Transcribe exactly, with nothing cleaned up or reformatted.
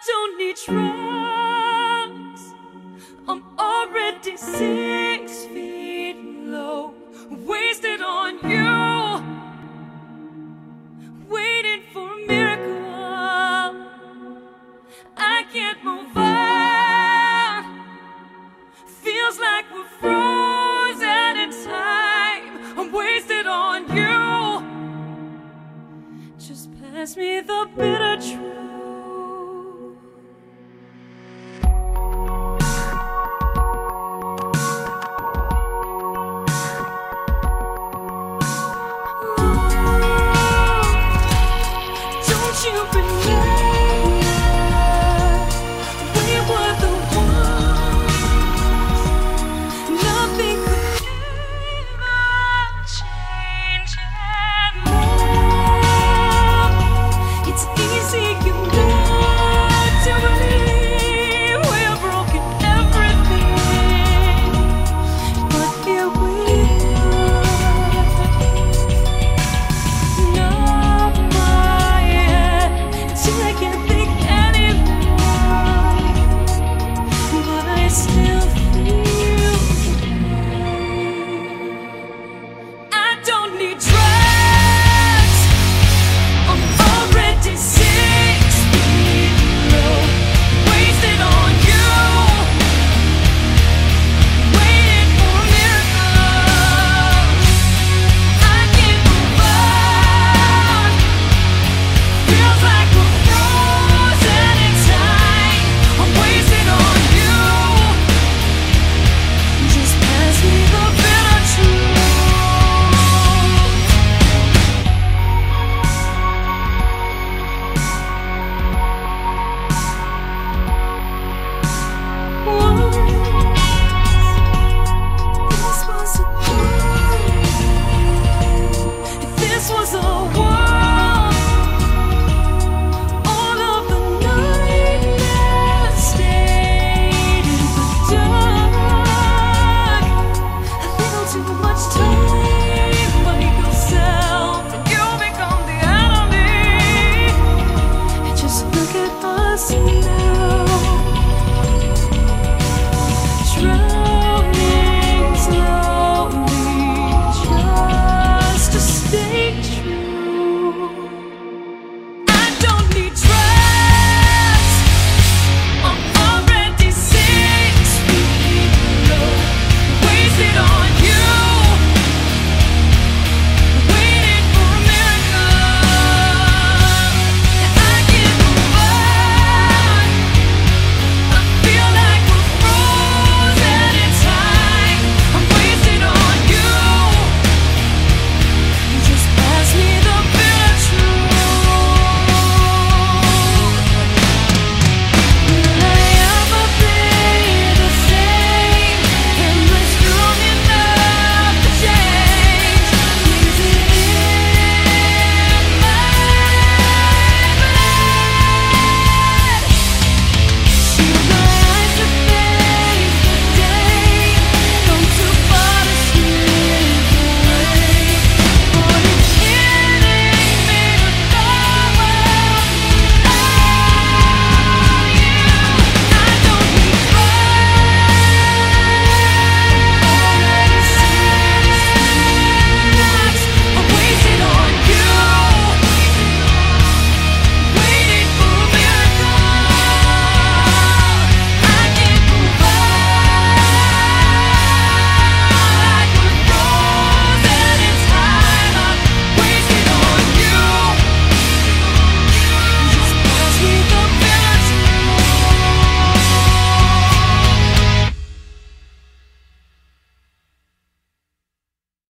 don't need drugs. I'm already six feet low, wasted on you, waiting for a miracle. I can't move on. Feels like we're frozen in time. I'm wasted on you. Just pass me the bitter truth. Don't you remember we were the ones? Nothing could ever change anymore. It's easy, you know, to believe we're broken everything, but here we see